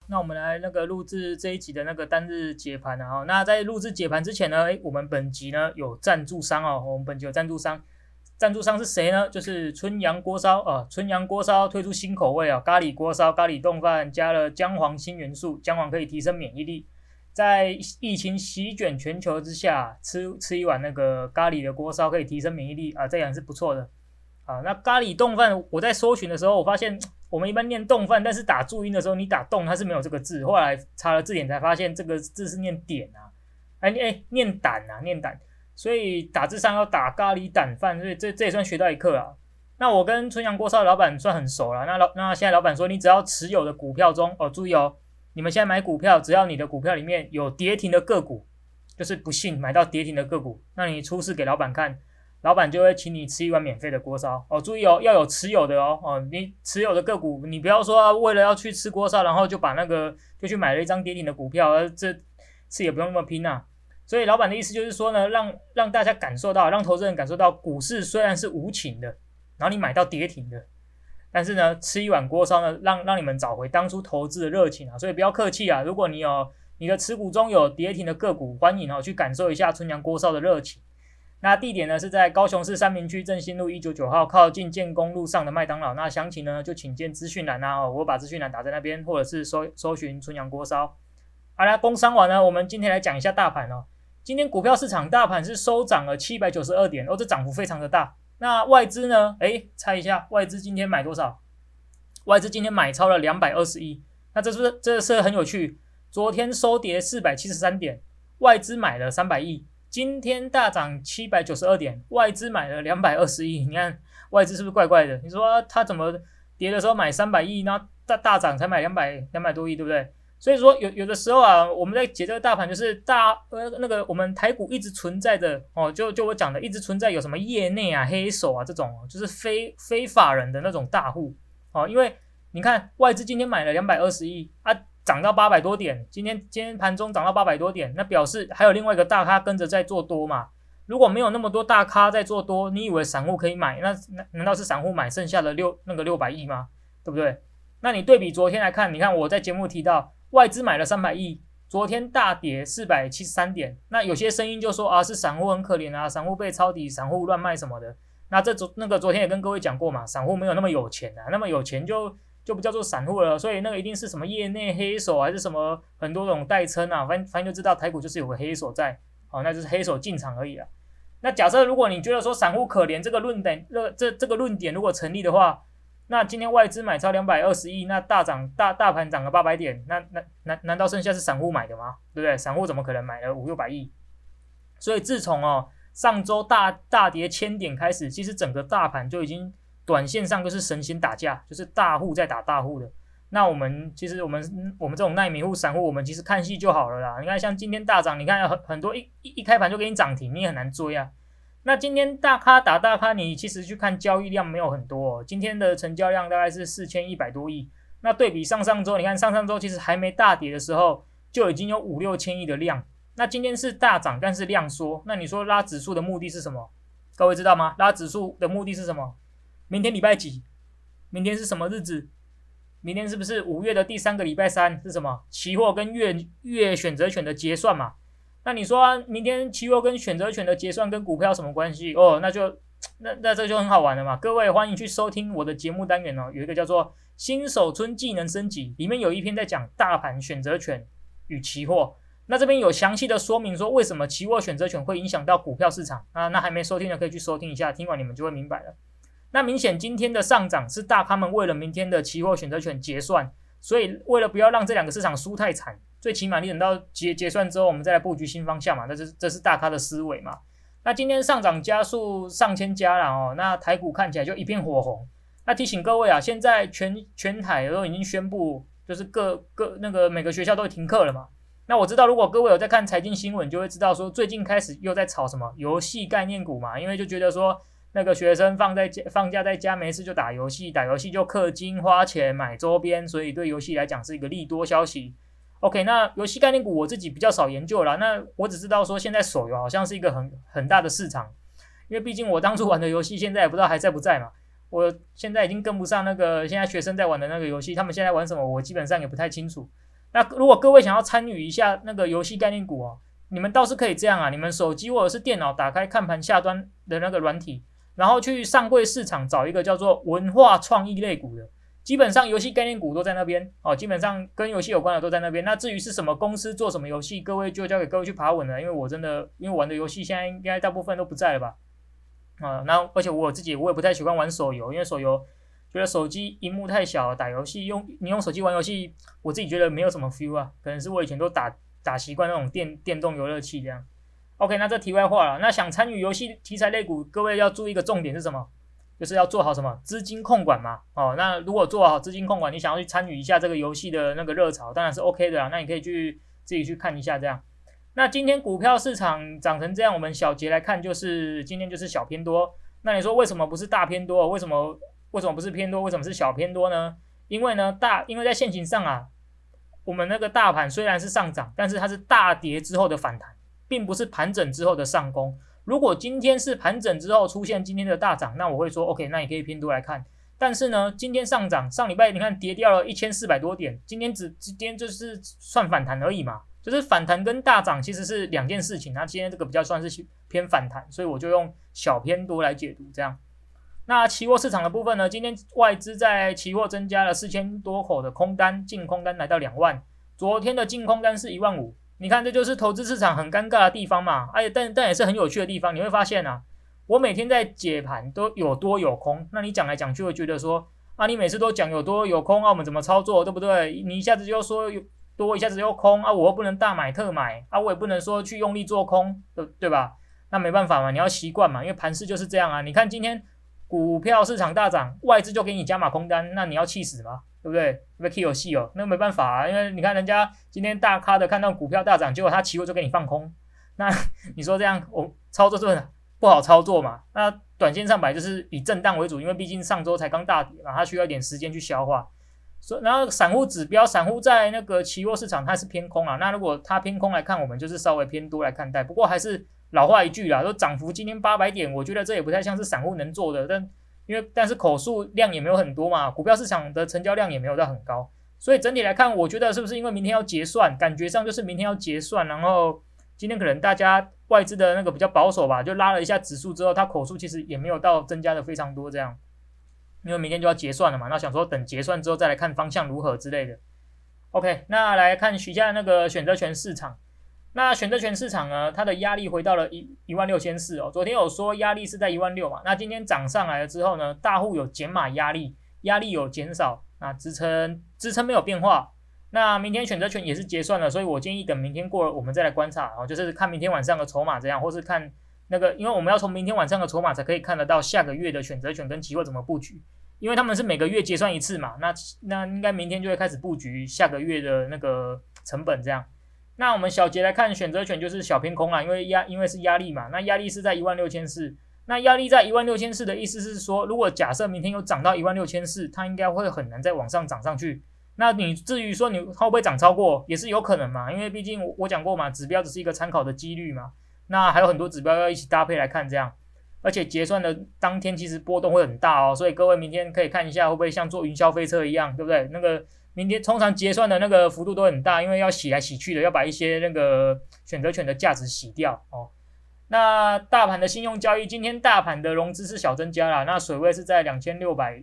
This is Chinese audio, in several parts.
那我们来那个录制这一集的那个单日解盘啊。那在录制解盘之前呢，我们本集呢有赞助商哦。我们本集有赞助商，赞助商是谁呢？就是春阳锅烧啊。春阳锅烧推出新口味啊，咖喱锅烧、咖喱冻饭，加了姜黄新元素，姜黄可以提升免疫力。在疫情席卷全球之下，吃一碗那个咖喱的锅烧可以提升免疫力啊，这样是不错的啊。那咖喱冻饭，我在搜寻的时候，我发现我们一般念冻饭，但是打注音的时候，你打冻它是没有这个字。后来查了字典才发现，这个字是念点啊，念胆啊，念胆。所以打字上要打咖喱胆饭，所以这也算学到一课啊。那我跟春阳锅烧的老板算很熟了。那现在老板说，你只要持有的股票中注意哦，你们现在买股票，只要你的股票里面有跌停的个股，就是不幸买到跌停的个股，那你出示给老板看，老板就会请你吃一碗免费的锅烧哦。注意哦，要有持有的哦。你持有的个股，你不要说为了要去吃锅烧，然后就去买了一张跌停的股票，这次也不用那么拼啊。所以老板的意思就是说呢，让大家感受到，让投资人感受到，股市虽然是无情的，然后你买到跌停的，但是呢，吃一碗锅烧呢，让你们找回当初投资的热情啊。所以不要客气啊，如果你的持股中有跌停的个股，欢迎去感受一下春阳锅烧的热情。那地点呢是在高雄市三民区正兴路199号，靠近建工路上的麦当劳。那详情呢就请见资讯栏啊，我把资讯栏打在那边，或者是搜寻春阳锅烧。好啦，工商完呢，我们今天来讲一下大盘哦。今天股票市场大盘是收涨了792点这涨幅非常的大。那外资呢？猜一下，外资今天买多少？外资今天买超了220亿。那这是很有趣。昨天收跌473点，外资买了300亿。今天大涨792点，外资买了220亿。你看外资是不是怪怪的？你说他怎么跌的时候买300亿，然后大涨才买200多亿，对不对？所以说有的时候啊，我们在解这个大盘，就是我们台股一直存在着就我讲的，一直存在有什么业内啊、黑手啊这种，就是非法人的那种大户因为你看外资今天买了220亿啊，涨到800多点，今天盘中涨到800多点，那表示还有另外一个大咖跟着在做多嘛。如果没有那么多大咖在做多，你以为散户可以买？那难道是散户买剩下的600亿吗？对不对？那你对比昨天来看，你看我在节目提到外资买了300亿，昨天大跌473点。那有些声音就说是散户很可怜啊，散户被抄底，散户乱卖什么的。那昨天也跟各位讲过嘛，散户没有那么有钱啊，那么有钱就不叫做散户了。所以那个一定是什么业内黑手，还是什么很多种代称啊，反正就知道台股就是有个黑手在，那就是黑手进场而已啦。那假设如果你觉得说散户可怜这个论点，这个论点如果成立的话，那今天外资买超220亿，那大盘涨了800点，难道剩下是散户买的吗？对不对？散户怎么可能买了500-600亿？所以自从上周大跌1000点开始，其实整个大盘就已经短线上就是神仙打架，就是大户在打大户的。那我们这种奈米户散户，我们其实看戏就好了啦。你看像今天大涨，你看很多一开盘就给你涨停，你也很难追啊。那今天大咖打大咖，你其实去看交易量没有很多今天的成交量大概是4100多亿。那对比上周，你看上周其实还没大跌的时候，就已经有5-6千亿的量。那今天是大涨，但是量缩。那你说拉指数的目的是什么？各位知道吗？拉指数的目的是什么？明天礼拜几？明天是什么日子？明天是不是5月的第3个礼拜3？是什么？期货跟月选择权的结算嘛。那你说明天期货跟选择权的结算跟股票什么关系？那这就很好玩了嘛。各位欢迎去收听我的节目单元有一个叫做新手村技能升级，里面有一篇在讲大盘选择权与期货。那这边有详细的说明说为什么期货选择权会影响到股票市场那还没收听的可以去收听一下，听完你们就会明白了。那明显今天的上涨是大咖们为了明天的期货选择权结算，所以为了不要让这两个市场输太惨，最起码你等到结算之后，我们再来布局新方向嘛，这是大咖的思维嘛。那今天上涨家数上千家了那台股看起来就一片火红。那提醒各位现在全台都已经宣布，就是每个学校都停课了嘛。那我知道如果各位有在看财经新闻，就会知道说最近开始又在炒什么游戏概念股嘛，因为就觉得说那个学生放假在家没事就打游戏就氪金花钱买周边，所以对游戏来讲是一个利多消息。OK， 那游戏概念股我自己比较少研究啦，那我只知道说现在手游好像是一个很大的市场，因为毕竟我当初玩的游戏现在也不知道还在不在嘛，我现在已经跟不上那个现在学生在玩的那个游戏，他们现在玩什么我基本上也不太清楚。 那如果各位想要参与一下那个游戏概念股哦，你们倒是可以这样啊，你们手机或者是电脑打开看盘下端的那个软体，然后去上柜市场找一个叫做文化创意类股的，基本上游戏概念股都在那边哦，基本上跟游戏有关的都在那边。那至于是什么公司做什么游戏，各位就交给各位去爬文了，因为我玩的游戏现在应该大部分都不在了吧？那而且我自己也不太喜欢玩手游，因为手游觉得手机荧幕太小，打游戏你用手机玩游戏，我自己觉得没有什么 feel 啊，可能是我以前都打习惯那种电动游乐器这样。OK， 那这题外话了。那想参与游戏题材类股，各位要注意一个重点是什么？就是要做好什么资金控管嘛。哦，那如果做好资金控管，你想要去参与一下这个游戏的那个热潮，当然是 OK 的啦。那你可以自己去看一下这样。那今天股票市场涨成这样，我们小结来看，就是今天就是小偏多。那你说为什么不是大偏多？为什么不是偏多？为什么是小偏多呢？因为在现行上啊，我们那个大盘虽然是上涨，但是它是大跌之后的反弹，并不是盘整之后的上攻。如果今天是盘整之后出现今天的大涨，那我会说 OK， 那你可以偏多来看。但是呢，今天上涨，上礼拜你看跌掉了1400多点，今天就是算反弹而已嘛，就是反弹跟大涨其实是两件事情。那今天这个比较算是偏反弹，所以我就用小偏多来解读这样。那期货市场的部分呢，今天外资在期货增加了4000多口的空单，净空单来到2万，昨天的净空单是15000。你看，这就是投资市场很尴尬的地方嘛，但也是很有趣的地方。你会发现啊，我每天在解盘都有多有空，那你讲来讲去会觉得说啊，你每次都讲有多有空啊，我们怎么操作，对不对？你一下子就说有多，一下子又空啊，我又不能大买特买啊，我也不能说去用力做空，对吧？那没办法嘛，你要习惯嘛，因为盘势就是这样啊。你看今天股票市场大涨，外资就给你加码空单，那你要气死吗？对不对？被 K 有戏哦，那没办法啊，因为你看人家今天大咖的看到股票大涨，结果他期货就给你放空，那你说这样操作是不好操作嘛？那短线上本来就是以震荡为主，因为毕竟上周才刚大跌嘛，它需要一点时间去消化。然后散户指标，散户在那个期货市场它是偏空啊，那如果它偏空来看，我们就是稍微偏多来看待。不过还是老话一句啦，说涨幅今天800点，我觉得这也不太像是散户能做的，但是口数量也没有很多嘛，股票市场的成交量也没有到很高，所以整体来看，我觉得是不是因为明天要结算，感觉上就是明天要结算，然后今天可能大家外资的那个比较保守吧，就拉了一下指数之后，它口数其实也没有到增加的非常多这样，因为明天就要结算了嘛，那想说等结算之后再来看方向如何之类的。OK， 那来看许下那个选择权市场。那选择权市场呢，它的压力回到了16400哦。昨天有说压力是在16000嘛，那今天涨上来了之后呢，大户有减码压力有减少，那支撑没有变化。那明天选择权也是结算了，所以我建议等明天过了，我们再来观察哦，就是看明天晚上的筹码这样，或是看那个，因为我们要从明天晚上的筹码才可以看得到下个月的选择权跟期货怎么布局，因为他们是每个月结算一次嘛，那应该明天就会开始布局下个月的那个成本这样。那我们小结来看，选择权就是小偏空啦，因为是压力嘛，那压力是在16400，那压力在16400的意思是说，如果假设明天有涨到16400，它应该会很难再往上涨上去。那你至于说你会不会涨超过，也是有可能嘛，因为毕竟我讲过嘛，指标只是一个参考的几率嘛，那还有很多指标要一起搭配来看这样，而且结算的当天其实波动会很大哦，所以各位明天可以看一下会不会像坐云霄飞车一样，对不对？那个明天通常结算的那个幅度都很大，因为要洗来洗去的，要把一些那个选择权的价值洗掉哦。那大盘的信用交易，今天大盘的融资是小增加啦，那水位是在2162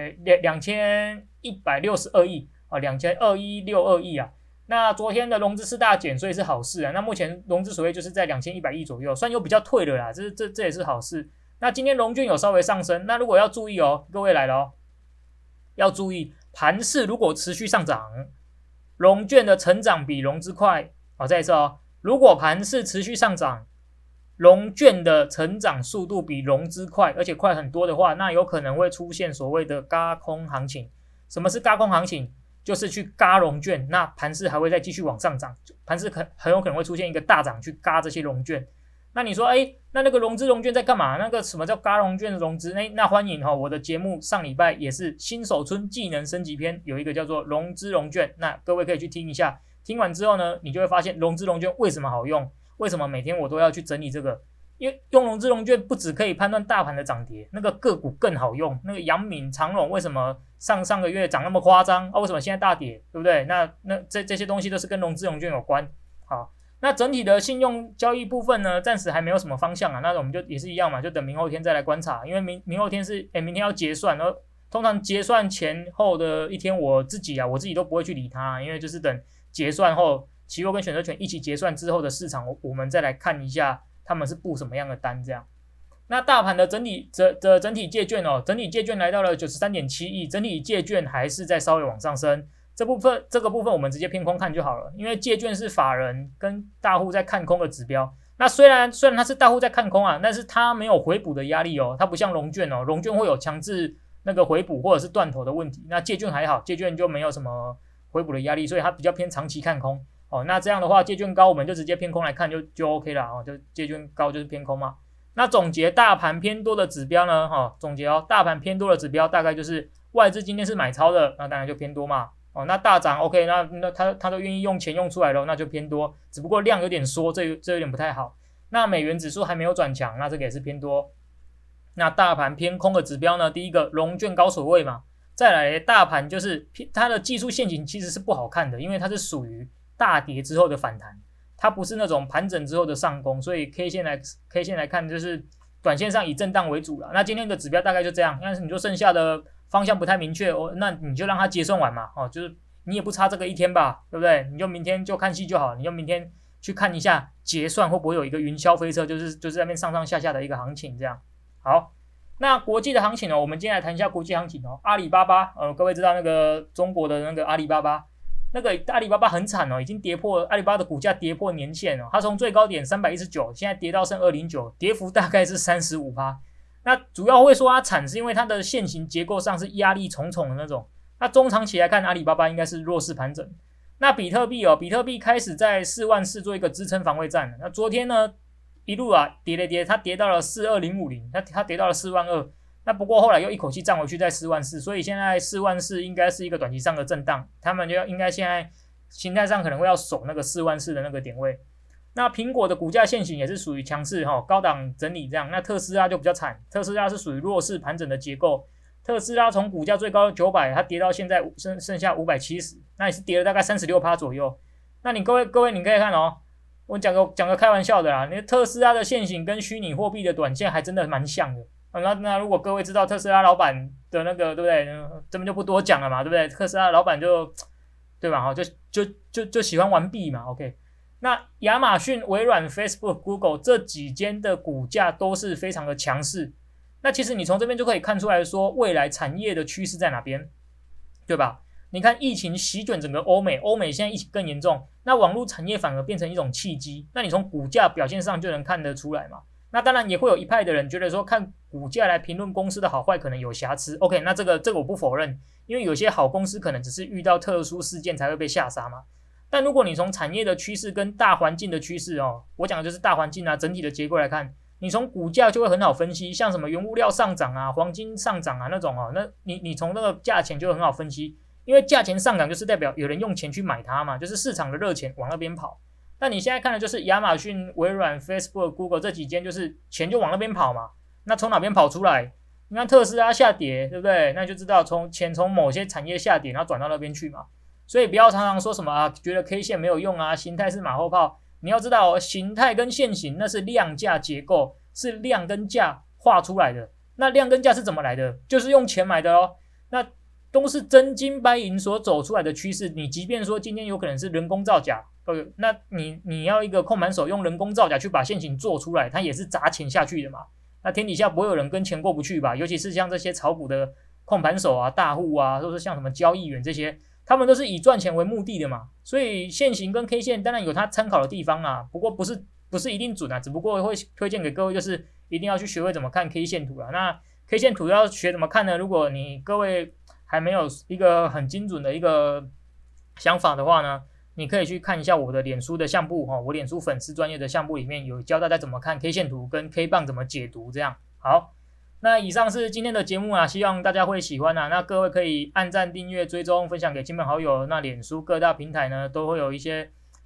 亿啊，2262亿啊。那昨天的融资是大减，所以是好事啊。那目前融资水位就是在2100亿左右，算有比较退了啦，这也是好事。那今天融券有稍微上升，那如果要注意哦，各位来了哦，要注意。盘势如果持续上涨，融券的成长比融资快。再一次哦，如果盘势持续上涨，融券的成长速度比融资快，而且快很多的话，那有可能会出现所谓的軋空行情。什么是軋空行情？就是去軋融券，那盘势还会再继续往上涨，盘势很有可能会出现一个大涨去軋这些融券。那你说，那个融资融券在干嘛？那个什么叫軋融券的融资？那欢迎我的节目上礼拜也是新手村技能升级篇，有一个叫做融资融券，那各位可以去听一下。听完之后呢，你就会发现融资融券为什么好用，为什么每天我都要去整理这个。 因为用融资融券不只可以判断大盘的涨跌，那个个股更好用。那个阳明、长荣为什么上个月涨那么夸张啊？为什么现在大跌，对不对？那这些东西都是跟融资融券有关。好，那整体的信用交易部分呢，暂时还没有什么方向啊。那我们就也是一样嘛，就等明后天再来观察。因为明后天明天要结算，而通常结算前后的一天，我自己都不会去理它，因为就是等结算后，期货跟选择权一起结算之后的市场，我们再来看一下他们是布什么样的单这样。那大盘的整体借券整体借券来到了 93.7 亿，整体借券还是在稍微往上升。这个部分我们直接偏空看就好了，因为借券是法人跟大户在看空的指标。那虽然它是大户在看空啊，但是它没有回补的压力它不像融券融券会有强制那个回补或者是断头的问题。那借券还好，借券就没有什么回补的压力，所以它比较偏长期看空那这样的话，借券高我们就直接偏空来看就 OK 了就借券高就是偏空嘛。那总结大盘偏多的指标呢总结大盘偏多的指标大概就是外资今天是买超的，那当然就偏多嘛那大涨 OK， 那他都愿意用钱用出来了，那就偏多，只不过量有点缩，这有点不太好。那美元指数还没有转强，那这个也是偏多。那大盘偏空的指标呢，第一个融券高水位嘛，再来大盘就是它的技术线型其实是不好看的，因为它是属于大跌之后的反弹，它不是那种盘整之后的上攻，所以 K 线来看就是短线上以震荡为主了。那今天的指标大概就这样，但是你说剩下的方向不太明确那你就让它结算完嘛就是你也不差这个一天吧，对不对？你就明天就看戏就好，你就明天去看一下结算会不会有一个云霄飞车，就是那边上上下下的一个行情这样。好，那国际的行情我们今天来谈一下国际行情阿里巴巴各位知道那个中国的那个阿里巴巴，那个阿里巴巴很惨已经跌破，阿里巴巴的股价跌破年线它从最高点319现在跌到剩209，跌幅大概是 35%。那主要会说它惨是因为它的线型结构上是压力重重的那种，那中长期来看阿里巴巴应该是弱势盘整。那比特币开始在44000做一个支撑防卫战，那昨天呢一路跌，它跌到了42050，它跌到了42000，那不过后来又一口气站回去在44000，所以现在44000应该是一个短期上的震荡，他们就应该现在形态上可能会要守那个44000的那个点位。那苹果的股价线型也是属于强势高档整理这样，那特斯拉就比较惨，特斯拉是属于弱势盘整的结构，特斯拉从股价最高900，它跌到现在剩下570，那也是跌了大概 36% 左右。那你各位你可以看我讲个开玩笑的啦，你特斯拉的线型跟虚拟货币的短线还真的蛮像的那如果各位知道特斯拉老板的那个对不对，这边就不多讲了嘛，对不对？特斯拉老板就对吧就喜欢玩币嘛 OK。那亚马逊、微软、Facebook、Google 这几间的股价都是非常的强势，那其实你从这边就可以看出来说未来产业的趋势在哪边，对吧？你看疫情席卷整个欧美现在疫情更严重，那网络产业反而变成一种契机，那你从股价表现上就能看得出来嘛。那当然也会有一派的人觉得说看股价来评论公司的好坏可能有瑕疵 OK， 那这个我不否认，因为有些好公司可能只是遇到特殊事件才会被下杀嘛。但如果你从产业的趋势跟大环境的趋势我讲的就是大环境整体的结构来看，你从股价就会很好分析，像什么原物料上涨黄金上涨那种那你从那个价钱就很好分析，因为价钱上涨就是代表有人用钱去买它嘛，就是市场的热钱往那边跑。但你现在看的就是亚马逊、微软、Facebook、Google 这几间，就是钱就往那边跑嘛，那从哪边跑出来？你看特斯拉下跌，对不对？那就知道钱从某些产业下跌，然后转到那边去嘛。所以不要常常说什么觉得 K 线没有用形态是马后炮。你要知道形态跟线型那是量价结构，是量跟价画出来的。那量跟价是怎么来的？就是用钱买的那都是真金白银所走出来的趋势。你即便说今天有可能是人工造假，那你要一个控盘手用人工造假去把线型做出来，它也是砸钱下去的嘛。那天底下不会有人跟钱过不去吧？尤其是像这些炒股的控盘手大户或是像什么交易员这些，他们都是以赚钱为目的的嘛，所以线型跟 K 线当然有它参考的地方不过不是一定准只不过会推荐给各位就是一定要去学会怎么看 K 线图那 K 线图要学怎么看呢？如果你各位还没有一个很精准的一个想法的话呢，你可以去看一下我的脸书的项目我脸书粉丝专页的项目里面有教大家怎么看 K 线图跟 K 棒怎么解读这样。好，那以上是今天的节目希望大家会喜欢那各位可以按赞、订阅、追踪、分享给亲朋好友。那脸书各大平台呢都会有一些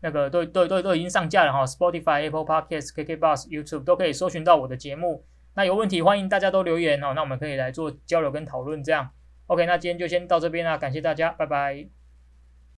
那个都已经上架了哈 ，Spotify、Apple Podcasts、KKBox、YouTube 都可以搜寻到我的节目。那有问题欢迎大家都留言哦，那我们可以来做交流跟讨论这样。OK， 那今天就先到这边啦，感谢大家，拜拜。